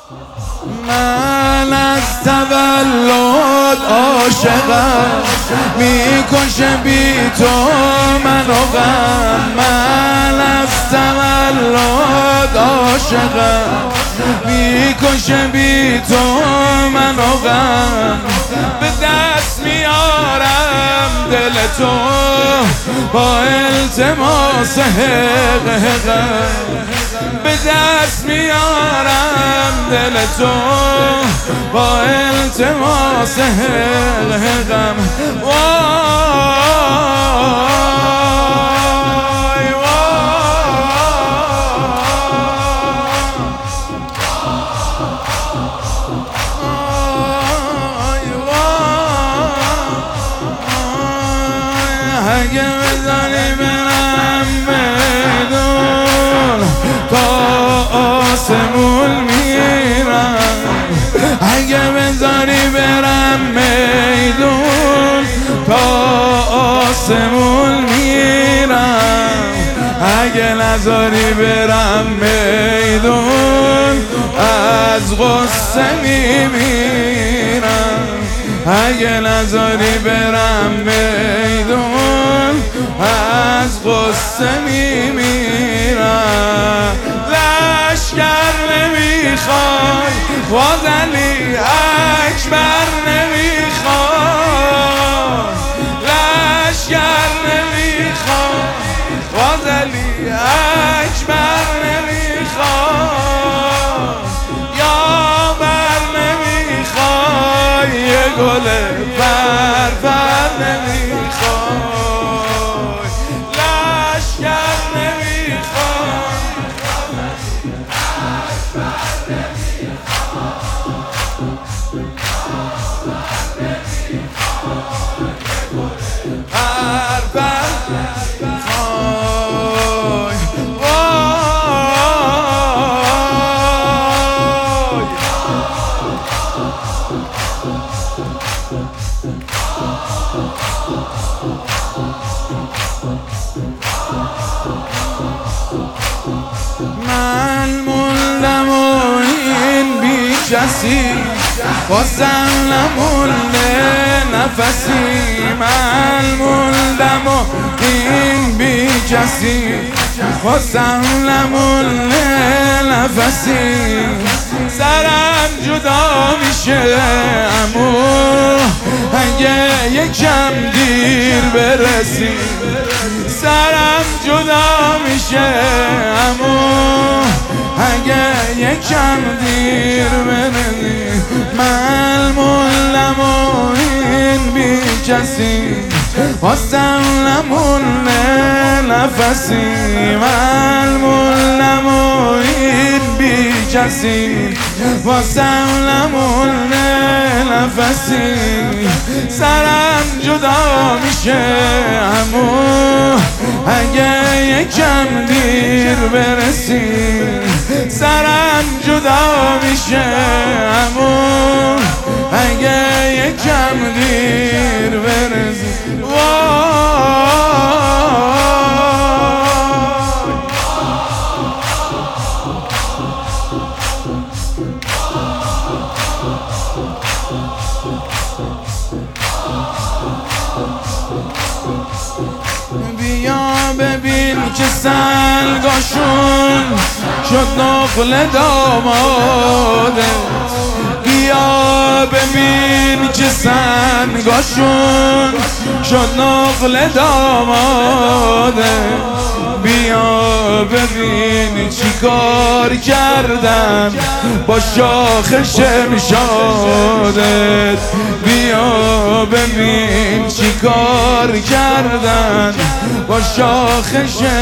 من از تولد عاشقم، میکشه بی تو منو غم. من از تولد عاشقم، میکشه بی تو منو غم. به دست میارم دل تو با التماس حقم. به دست میارم دل تو با التماس حقم. وای وای اگه بذاری برم میدون تا آسمون میرم. اگه بذاری برم میدون تا آسمون میرم. اگه نذاری برم میدون از غصه میمیرم. اگه نذاری برم میدون از غصه میمیرم. لشکر نمیخوای باز علی اکبر نمیخوای. لشکر نمیخوای باز علی اکبر نمیخوای. یاور نمیخوای یه گل پرپر نمیخوای. لشکر نمیخوای پرپر نمیخوای. من موندم و این بی کسی بازم نمونده نفسی. من موندم و این بی کسی بازم نمونده نفسی. سرم جدا میشه امو اگه یکم دیر برسی. سرم جدا میشه امو اگه یکم دیر برسی. من موندم و این بی کسی بازم نمونه نفسی. من موندم و این بی کسی بازم نمونه نفسی. سرم جدا میشه امو اگه یکم دیر برسی. سرم جدا میشه امو اگه یکم دیر برسی. بیا ببین که سنگاشون شد نقل دامادت. بیا ببین که سنگاشون شد نقل دامادت. بیا ببین چی کار کردن با شاخ شمشادت. بیا ببین چی کار کردن با شاخ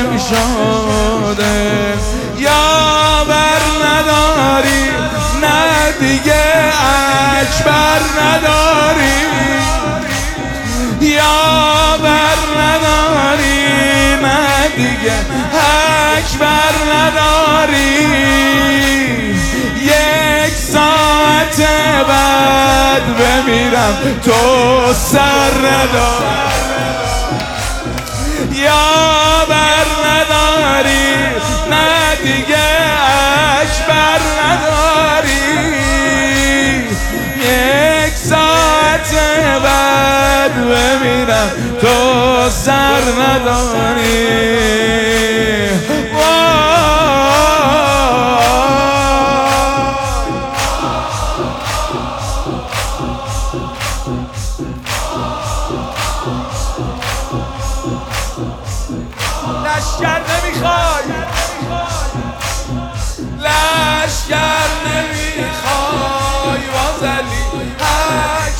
شمشادت. یاور نداری نه دیگه اکبر نداری. یاور نداری نه دیگه اکبر نداری. یک ساعت بعد بمیرم تو سر نداری. یاور نداری نه دیگه اکبر نداری. بمیرم تو سر نداری. لشگر نمیخوای، لشگر نمیخوای وازلی